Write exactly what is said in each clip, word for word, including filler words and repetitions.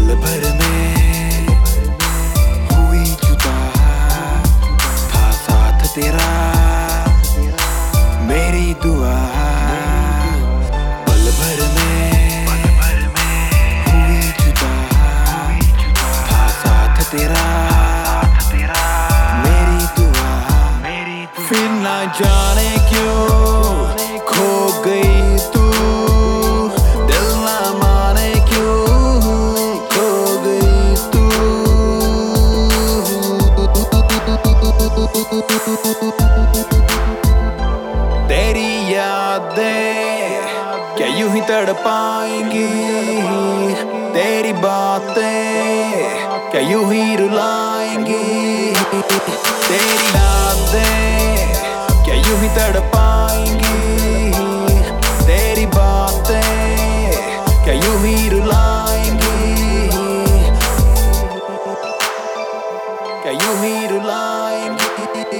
पल भर में हुई जुदा, था साथ तेरा मेरी दुआ। पल भर में हुई जुदा, था साथ तेरा मेरी दुआ। फिर ना जाने क्यों खो गई तू, दिल ना माने क्यों खो गई तू। तेरी यादें क्या यूं ही तड़पाएंगी, तेरी बातें क्या यूं ही रुलाएंगी। तेरी यादें क्या यूं ही तड़पाएंगी, तेरी बातें क्या यूं ही रुलाएंगी, क्या यूं ही रुलाएंगी,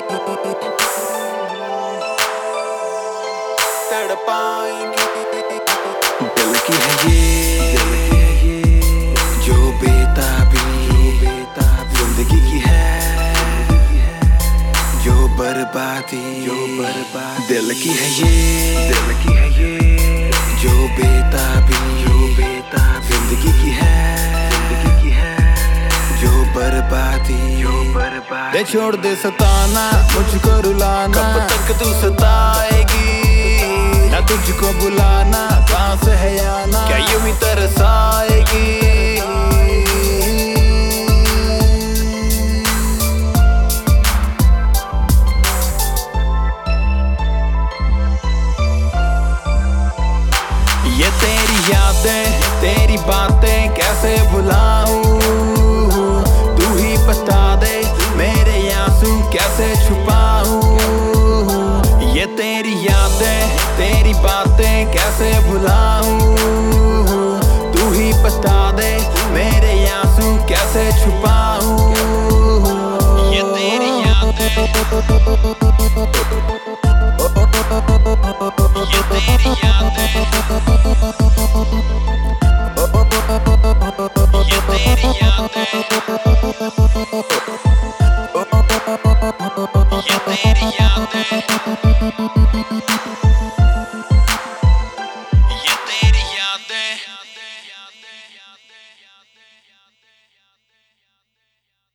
तड़पाएंगी। दिल की है ये जो बेताबी जिंदगी की है, जो बर्बादी जो बर्बादी। दिल की है ये दिल की है ये जो बेताबी जो बेताबी जिंदगी की है, जिंदगी की है जो बर्बादी जो बर्बादी। दे छोड़ दे सताना मुझको रुलाना, कब तक तू सताएगी ना तुझको बुलाना, कहाँ से है आना क्या यूं ही तरसाएगी। ये तेरी यादें तेरी बातें कैसे भुलाऊं, तू ही बता दे मेरे आंसू कैसे छुपाऊं। ये तेरी यादें तेरी बातें कैसे भुलाऊं, तू ही बता दे मेरे आंसू कैसे छुपाऊं। ये तेरी यादें ये तेरी यादें ये तेरी यादें